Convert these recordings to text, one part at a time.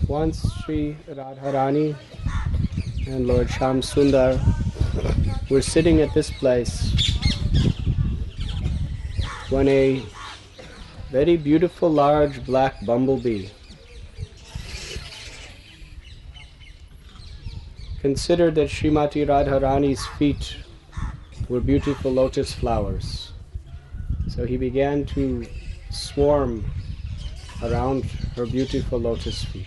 Once Sri Radharani and Lord Shyam Sundar were sitting at this place when a very beautiful large black bumblebee considered that Srimati Radharani's feet were beautiful lotus flowers. So he began to swarm around her beautiful lotus feet.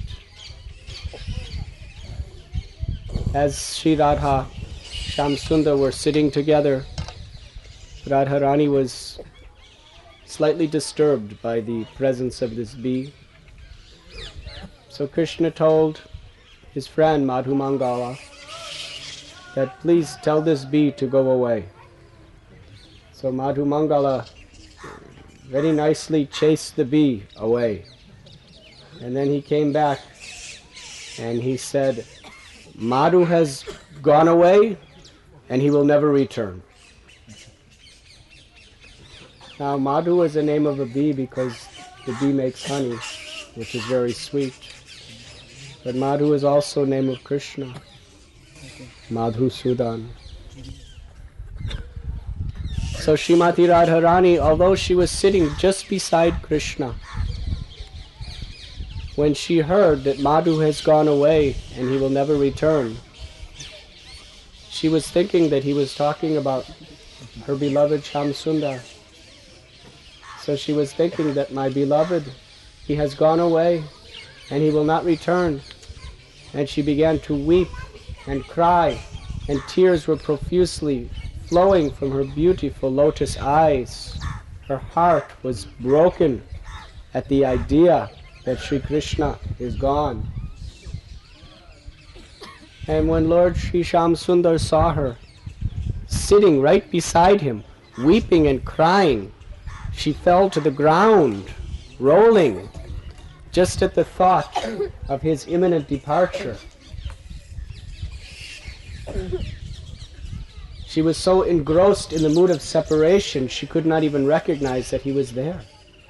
As Sri Radha, Shyam Sundar were sitting together, Radharani was slightly disturbed by the presence of this bee. So Krishna told his friend Madhu Mangala that please tell this bee to go away. So Madhu Mangala very nicely chased the bee away. And then he came back and he said, Madhu has gone away and he will never return. Now Madhu is the name of a bee because the bee makes honey, which is very sweet. But Madhu is also the name of Krishna, Madhusudan. So Srimati Radharani, although she was sitting just beside Krishna, when she heard that Madhu has gone away and he will never return, she was thinking that he was talking about her beloved Shyam Sundar. So she was thinking that my beloved, he has gone away and he will not return. And she began to weep and cry, and tears were profusely flowing from her beautiful lotus eyes. Her heart was broken at the idea that Sri Krishna is gone. And when Lord Sri Shyam Sundar saw her sitting right beside him, weeping and crying, she fell to the ground, rolling, just at the thought of his imminent departure. She was so engrossed in the mood of separation, she could not even recognize that he was there.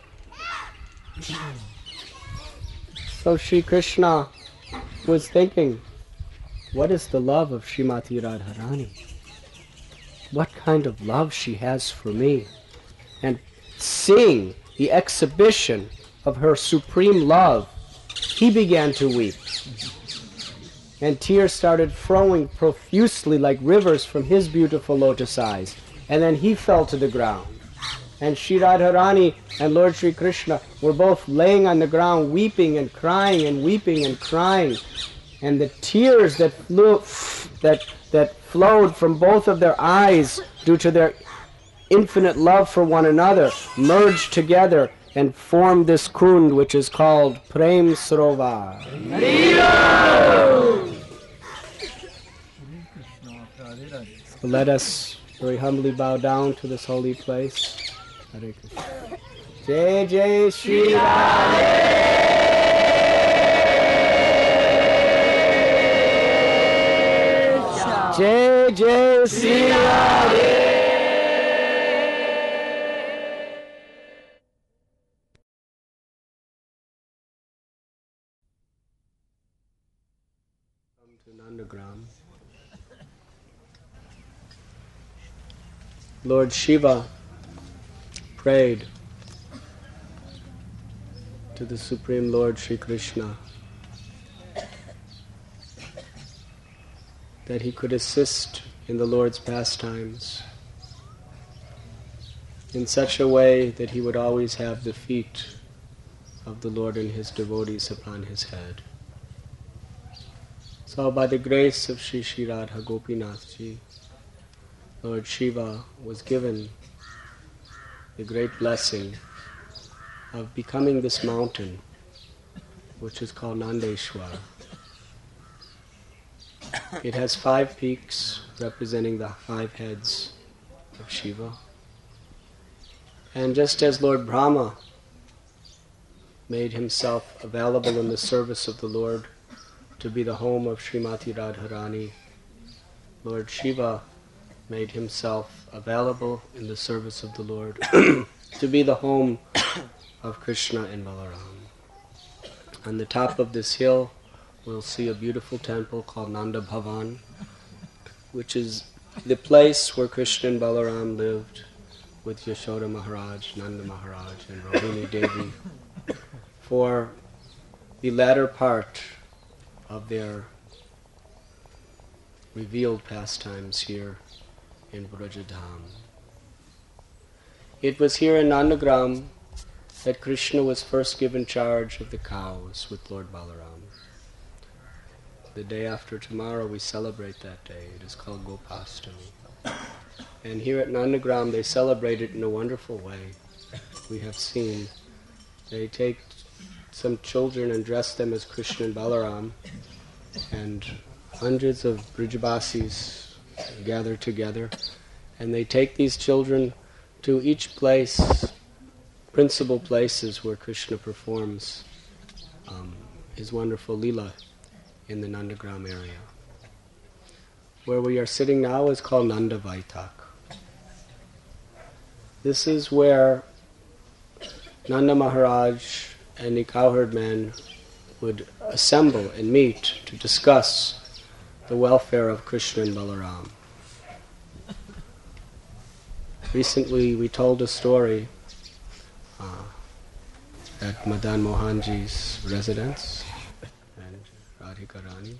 So Sri Krishna was thinking, what is the love of Srimati Radharani? What kind of love she has for me? And seeing the exhibition of her supreme love, he began to weep. And tears started flowing profusely like rivers from his beautiful lotus eyes. And then he fell to the ground. And Sri Radharani and Lord Sri Krishna were both laying on the ground, weeping and crying and weeping and crying. And the tears that flowed from both of their eyes due to their infinite love for one another merged together and formed this kund which is called Prem Sarovar. So let us very humbly bow down to this holy place. Hare Krishna. Jai Jai Shri Radhe. Jai Jai Shri Radhe. Come to Nandagram. Lord Shiva prayed to the Supreme Lord Sri Krishna that he could assist in the Lord's pastimes in such a way that he would always have the feet of the Lord and his devotees upon his head. So by the grace of Sri Sri Radha Gopinath Ji, Lord Shiva was given the great blessing of becoming this mountain, which is called Nandeshwar. It has 5 peaks representing the 5 heads of Shiva. And just as Lord Brahma made himself available in the service of the Lord to be the home of Srimati Radharani, Lord Shiva made himself available in the service of the Lord to be the home of Krishna and Balaram. On the top of this hill we'll see a beautiful temple called Nanda Bhavan, which is the place where Krishna and Balaram lived with Yashoda Maharaj, Nanda Maharaj, and Rohini Devi for the latter part of their revealed pastimes here in Brajadham. It was here in Nandagram that Krishna was first given charge of the cows with Lord Balaram. The day after tomorrow we celebrate that day. It is called Gopastami. And here at Nandagram they celebrate it in a wonderful way. We have seen they take some children and dress them as Krishna and Balaram, and hundreds of Brijabasis gather together, and they take these children to each place, principal places where Krishna performs his wonderful Leela in the Nandagram area. Where we are sitting now is called Nanda Vaitak. This is where Nanda Maharaj and the cowherd men would assemble and meet to discuss the welfare of Krishna and Balaram. Recently we told a story at Madan Mohanji's residence and Radhika Rani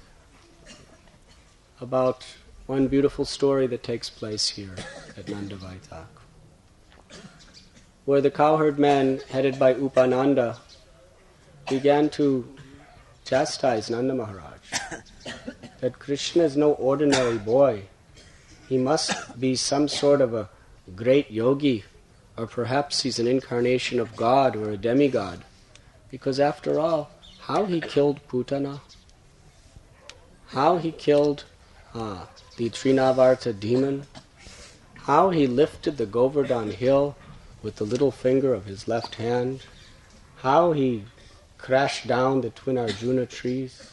about one beautiful story that takes place here at Nanda Vaitak, where the cowherd men, headed by Upananda, began to chastise Nanda Maharaj that Krishna is no ordinary boy. He must be some sort of a great yogi, or perhaps he's an incarnation of God or a demigod. Because after all, how he killed Putana, how he killed the Trinavarta demon, how he lifted the Govardhan hill with the little finger of his left hand, how he crashed down the twin Arjuna trees.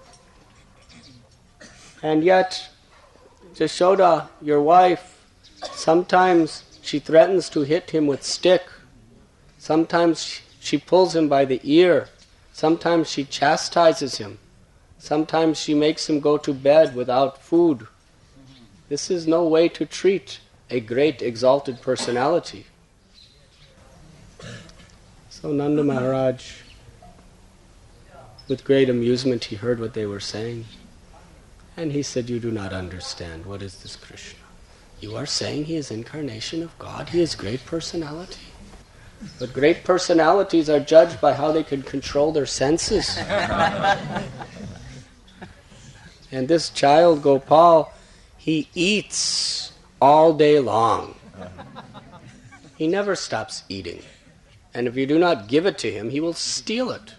And yet, Jashoda, your wife, sometimes she threatens to hit him with stick. Sometimes she pulls him by the ear. Sometimes she chastises him. Sometimes she makes him go to bed without food. This is no way to treat a great exalted personality. So Nanda Maharaj, with great amusement, he heard what they were saying. And he said, "You do not understand. What is this Krishna? You are saying he is incarnation of God. He is great personality. But great personalities are judged by how they can control their senses." And this child, Gopal, he eats all day long. He never stops eating. And if you do not give it to him, he will steal it.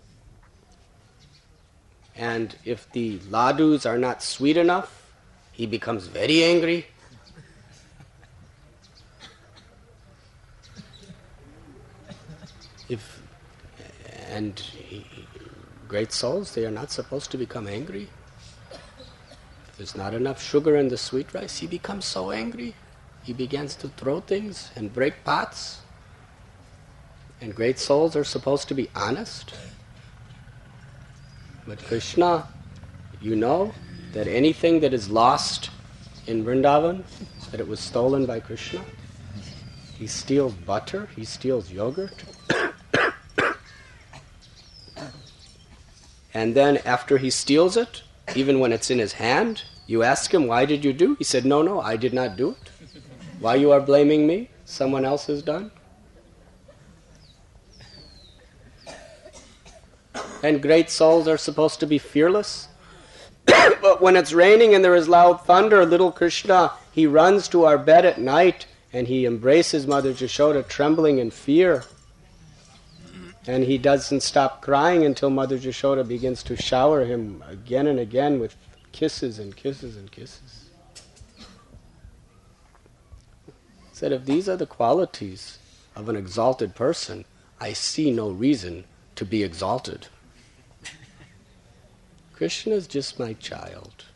And if the ladus are not sweet enough, he becomes very angry. Great souls, they are not supposed to become angry. If there's not enough sugar in the sweet rice, he becomes so angry. He begins to throw things and break pots. And great souls are supposed to be honest. But Krishna, you know that anything that is lost in Vrindavan, that it was stolen by Krishna. He steals butter, he steals yogurt. And then after he steals it, even when it's in his hand, you ask him, "Why did you do?" He said, No, I did not do it. Why you are blaming me? Someone else has done. And great souls are supposed to be fearless. But when it's raining and there is loud thunder, little Krishna, he runs to our bed at night and he embraces Mother Jashoda, trembling in fear. And he doesn't stop crying until Mother Jashoda begins to shower him again and again with kisses and kisses and kisses. He said, if these are the qualities of an exalted person, I see no reason to be exalted. Krishna is just my child.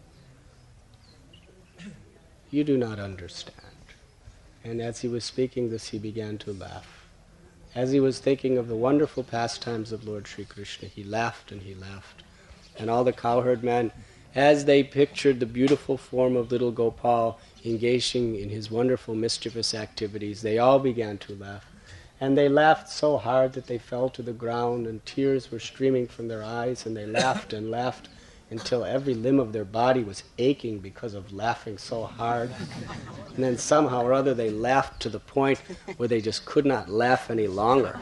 You do not understand. And as he was speaking this, he began to laugh. As he was thinking of the wonderful pastimes of Lord Sri Krishna, he laughed and he laughed. And all the cowherd men, as they pictured the beautiful form of little Gopal engaging in his wonderful mischievous activities, they all began to laugh. And they laughed so hard that they fell to the ground, and tears were streaming from their eyes, and they laughed and laughed until every limb of their body was aching because of laughing so hard. And then somehow or other they laughed to the point where they just could not laugh any longer.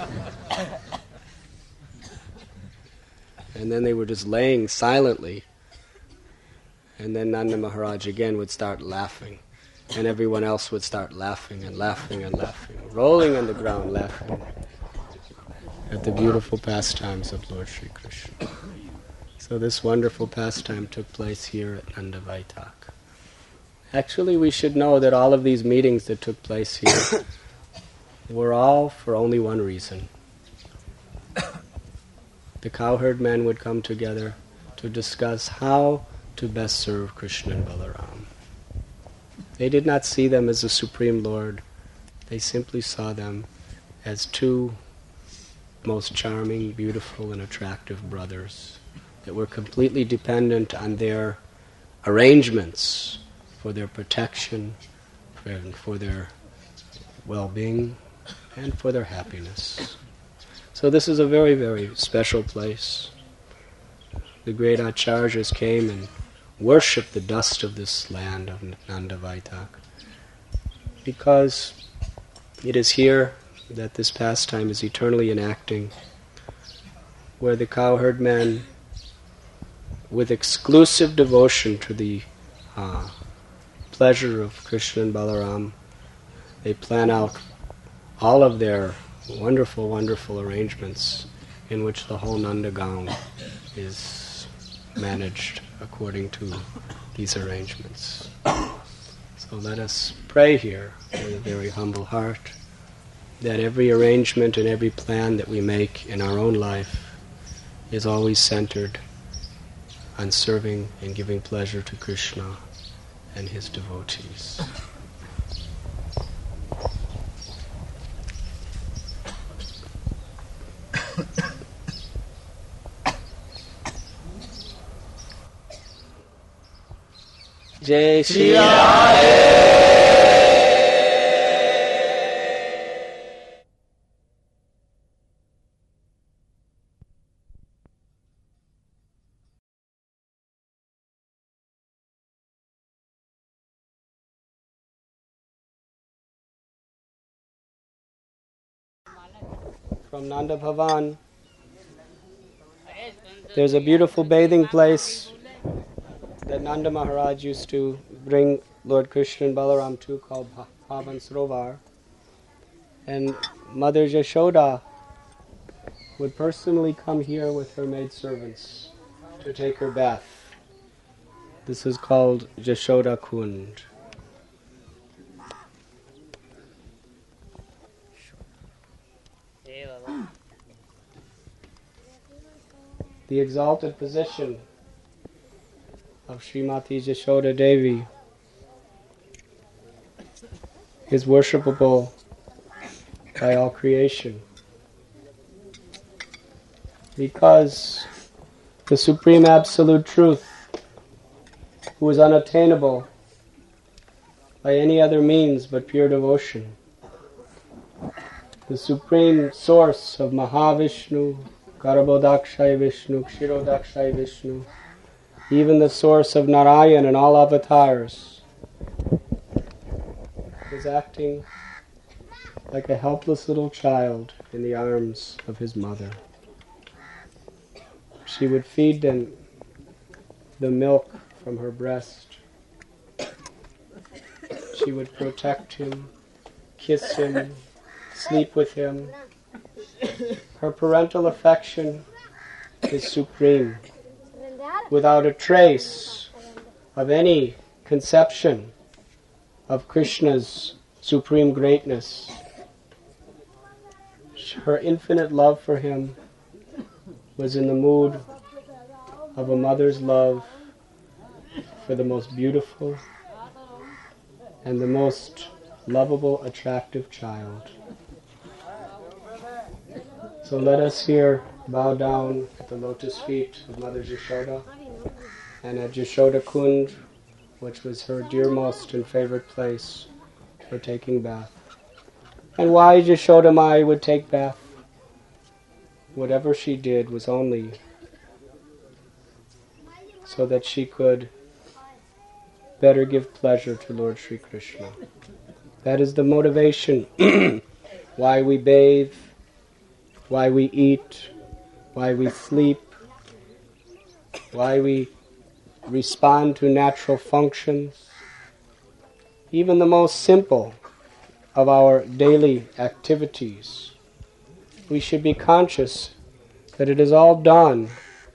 And then they were just laying silently. And then Nanda Maharaj again would start laughing. And everyone else would start laughing and laughing and laughing, rolling on the ground laughing at the beautiful pastimes of Lord Sri Krishna. So this wonderful pastime took place here at Nanda Vaitak. Actually, we should know that all of these meetings that took place here were all for only one reason. The cowherd men would come together to discuss how to best serve Krishna and Balaram. They did not see them as the Supreme Lord. They simply saw them as two most charming, beautiful, and attractive brothers that were completely dependent on their arrangements for their protection, for their well-being, and for their happiness. So this is a very, very special place. The great acharyas came and worshipped the dust of this land of Nanda Vaitak, because it is here that this pastime is eternally enacting, where the cowherd men, with exclusive devotion to the pleasure of Krishna and Balaram, they plan out all of their wonderful, wonderful arrangements in which the whole Nandagaon is managed according to these arrangements. So let us pray here with a very humble heart that every arrangement and every plan that we make in our own life is always centered on serving and giving pleasure to Krishna and his devotees. Jai Shri Radhe. From Nanda Bhavan, there's a beautiful bathing place that Nanda Maharaj used to bring Lord Krishna and Balaram to, called Pavan Sarovar. And Mother Yashoda would personally come here with her maidservants to take her bath. This is called Yashoda Kund. The exalted position of Srimati Yashoda Devi is worshipable by all creation, because the Supreme Absolute Truth, who is unattainable by any other means but pure devotion, the Supreme Source of Mahavishnu, Garbhodakshaya Vishnu, Kshirodakshaya Vishnu, even the source of Narayan and all avatars, is acting like a helpless little child in the arms of his mother. She would feed him the milk from her breast. She would protect him, kiss him, sleep with him. Her parental affection is supreme, without a trace of any conception of Krishna's supreme greatness. Her infinite love for him was in the mood of a mother's love for the most beautiful and the most lovable, attractive child. So let us here bow down at the lotus feet of Mother Yashoda, and at Yashoda Kund, which was her dearmost and favorite place for taking bath. And why Yashoda Mai would take bath? Whatever she did was only so that she could better give pleasure to Lord Sri Krishna. That is the motivation why we bathe, why we eat, why we sleep, why we respond to natural functions. Even the most simple of our daily activities, we should be conscious that it is all done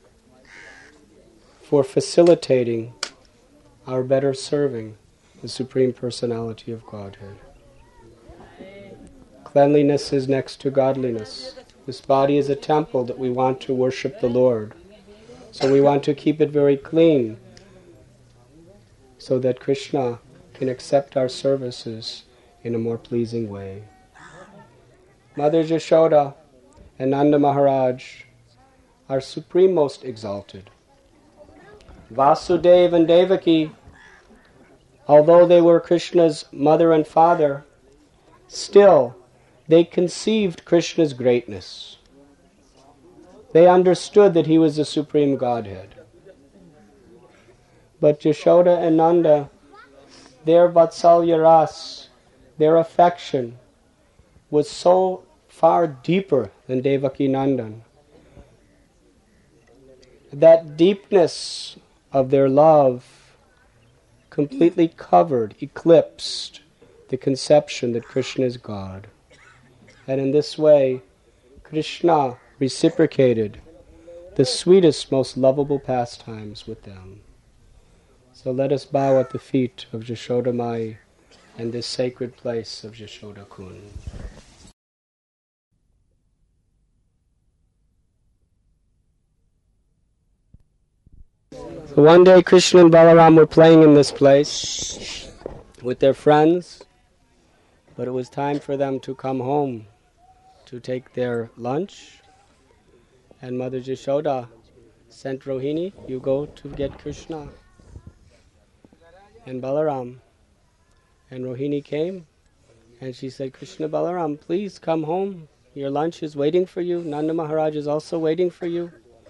for facilitating our better serving the Supreme Personality of Godhead. Cleanliness is next to godliness. This body is a temple that we want to worship the Lord. So we want to keep it very clean so that Krishna can accept our services in a more pleasing way. Mother Yashoda and Nanda Maharaj are supreme most exalted. Vasudeva and Devaki, although they were Krishna's mother and father, still they conceived Krishna's greatness. They understood that he was the Supreme Godhead. But Yashoda and Nanda, their Vatsalya Ras, their affection, was so far deeper than Devaki Nandan. That deepness of their love completely covered, eclipsed the conception that Krishna is God. And in this way, Krishna reciprocated the sweetest, most lovable pastimes with them. So let us bow at the feet of Yashoda Mai and this sacred place of Yashoda Kund. So one day Krishna and Balaram were playing in this place with their friends, but it was time for them to come home to take their lunch. And Mother Yashoda sent Rohini, you go to get Krishna and Balaram. And Rohini came and she said, Krishna, Balaram, please come home. Your lunch is waiting for you. Nanda Maharaj is also waiting for you.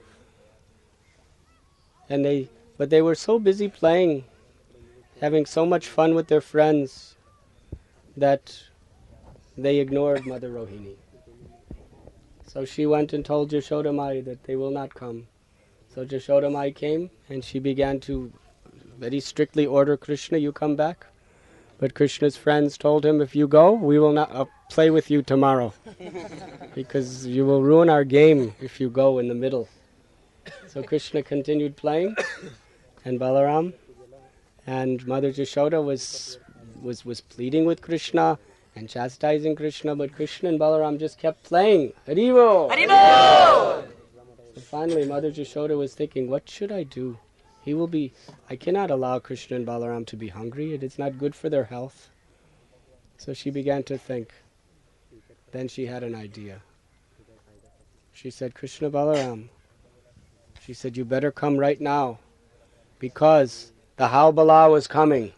But they were so busy playing, having so much fun with their friends, that they ignored Mother Rohini. So she went and told Yashoda Mai that they will not come. So Yashoda Mai came and she began to very strictly order Krishna, you come back. But Krishna's friends told him, if you go, we will not play with you tomorrow. Because you will ruin our game if you go in the middle. So Krishna continued playing, and Balaram and Mother Yashoda was pleading with Krishna and chastising Krishna, but Krishna and Balaram just kept playing. Haribo! Haribo! So finally Mother Yashoda was thinking, what should I do? I cannot allow Krishna and Balaram to be hungry. It is not good for their health. So she began to think. Then she had an idea. She said, Krishna, Balaram, she said, you better come right now, because the Haubalau is coming.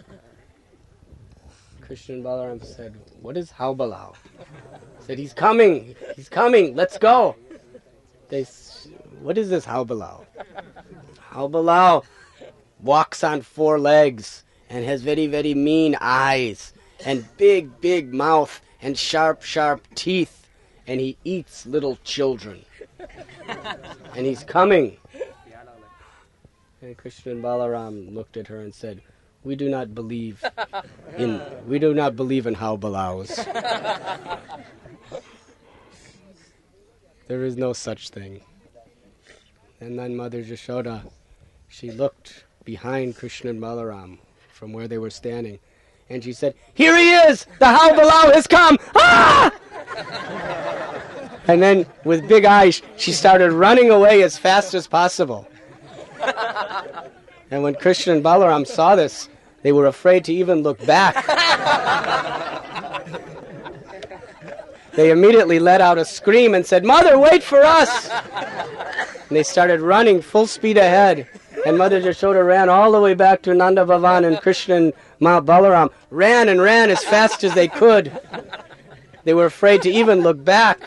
Krishna and Balaram said, what is Haubalau? Said, he's coming, let's go. What is this Haubalau? Haubalau walks on 4 legs and has very, very mean eyes and big, big mouth and sharp, sharp teeth, and he eats little children. And he's coming. And Krishna and Balaram looked at her and said, we do not believe in Haubalaus. There is no such thing. And then Mother Yashoda, she looked behind Krishna and Balaram from where they were standing, and she said, here he is! The Haubalau has come! Ah! And then, with big eyes, she started running away as fast as possible. And when Krishna and Balaram saw this, they were afraid to even look back. they immediately let out a scream and said, "Mother, wait for us!" And they started running full speed ahead. And Mother Yashoda ran all the way back to Nanda Bhavan, and Krishna and Balaram ran and ran as fast as they could. They were afraid to even look back.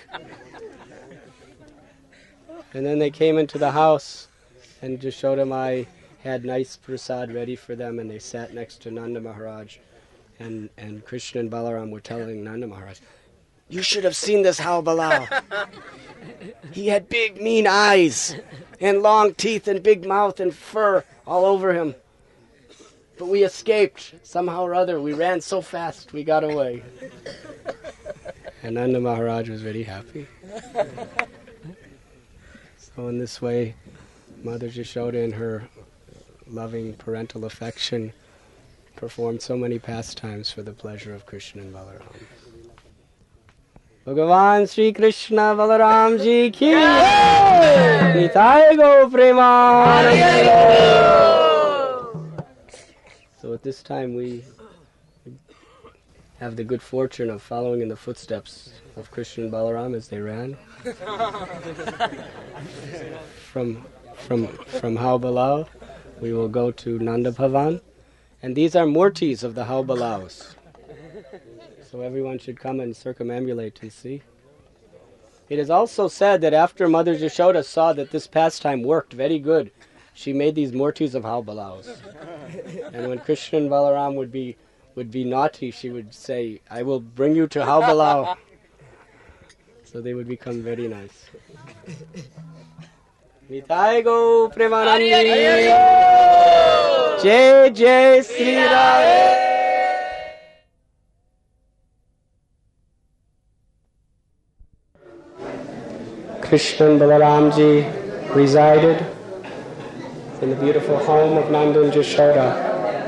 And then they came into the house, and Yashoda Mai had nice prasad ready for them, and they sat next to Nanda Maharaj. And Krishna and Balaram were telling Nanda Maharaj, "You should have seen this Hal Balal. He had big, mean eyes, and long teeth, and big mouth, and fur all over him. But we escaped. Somehow or other, we ran so fast, we got away." And Nanda Maharaj was very happy. So in this way, Mother Yashoda, in her loving parental affection, performed so many pastimes for the pleasure of Krishna and Balaram. Bhagavan Sri Krishna Balaram Ji ki Nitai Go Premanande. So at this time we have the good fortune of following in the footsteps of Krishna and Balaram as they ran from Hau Balal. We will go to Nanda Bhavan, and these are murtis of the Hau Balaus. So everyone should come and circumambulate and see. It is also said that after Mother Yashoda saw that this pastime worked very good, she made these murtis of Hau Balaus. And when Krishna and Balaram would be naughty, she would say, "I will bring you to Hau Balau." So they would become very nice. Nitai Go Premanande. Jai Jai Sri Radhe. Krishna and Balaram Ji resided in the beautiful home of Nanda and Yashoda.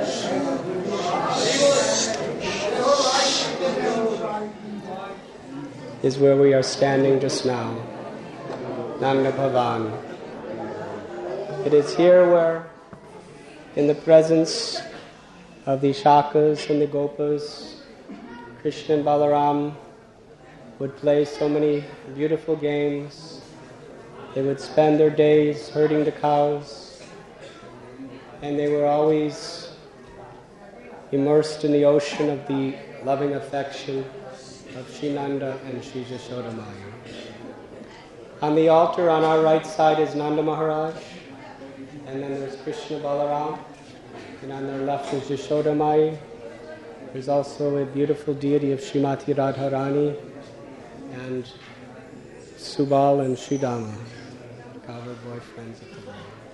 Is where we are standing just now, Nanda Bhavan. It is here where, in the presence of the Shakas and the Gopas, Krishna and Balaram would play so many beautiful games. They would spend their days herding the cows, and they were always immersed in the ocean of the loving affection of Shri Nanda and Shri Yashoda Maya. On the altar on our right side is Nanda Maharaj, and then there's Krishna Balaram, and on their left is Yashoda Maya. There's also a beautiful deity of Srimati Radharani and Subal and Sridhama, covered boyfriends of the world.